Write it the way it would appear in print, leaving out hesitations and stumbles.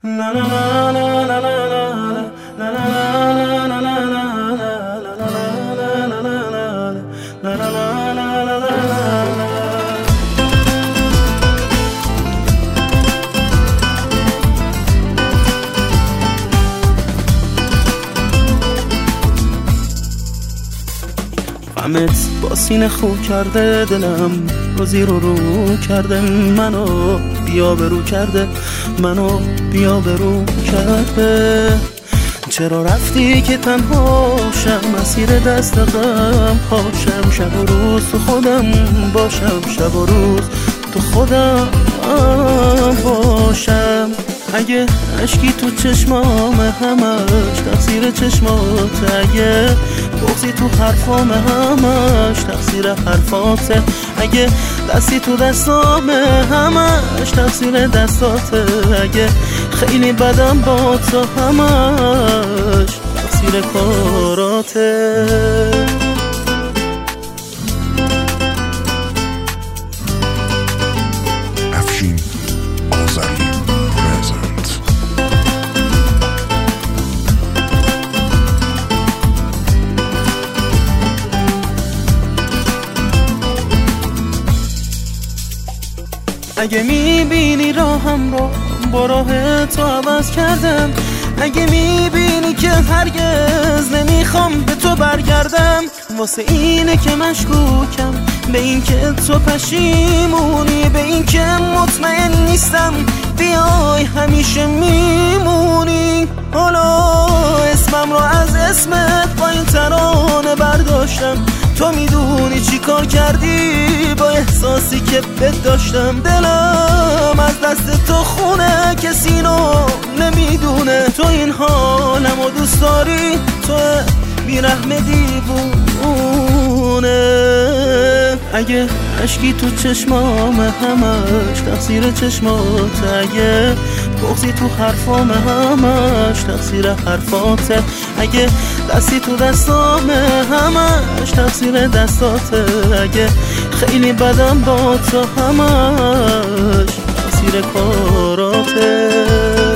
غمت با سینه خو کرده دلم، روزی رو کرده منو بیا برو کرده، منو بیا برو کرده. چرا رفتی که تنها شم، مسیر دست غم پاشم، شب و روز تو خودم باشم، شب و روز تو خودم باشم. اگه اشکی تو چشمام همش تقصیر چشمات، اگه بغضی تو حرفام همش تقصیر حرفاته، اگه دستی تو دستام همش تقصیر دستاته، اگه خیلی بدم با تو همش تقصیر کاراته. افشین آذری پرزنت. اگه میبینی راهم رو با راه تو عوض کردم، اگه میبینی که هرگز نمیخوام به تو برگردم، واسه اینه که مشکوکم به این که تو پشیمونی، به این که مطمئن نیستم بیای همیشه میمونی. حالا اسمم رو از اسمت با این ترانه برداشتم، تو میدونی چی کار کردی با احساسی که بد داشتم. دلم از دست تو خونه، کسی رو نمیدونه تو این حالمو دوست داری، تو بیرحم دیوونه. اگه اشکی تو چشمام همش تقصیر چشمات، اگه بغضی تو حرفام همش تقصیر حرفاته، اگه دستی تو دستام همش تقصیر دستاته، اگه خیلی بدم با تو همش تقصیر کاراته.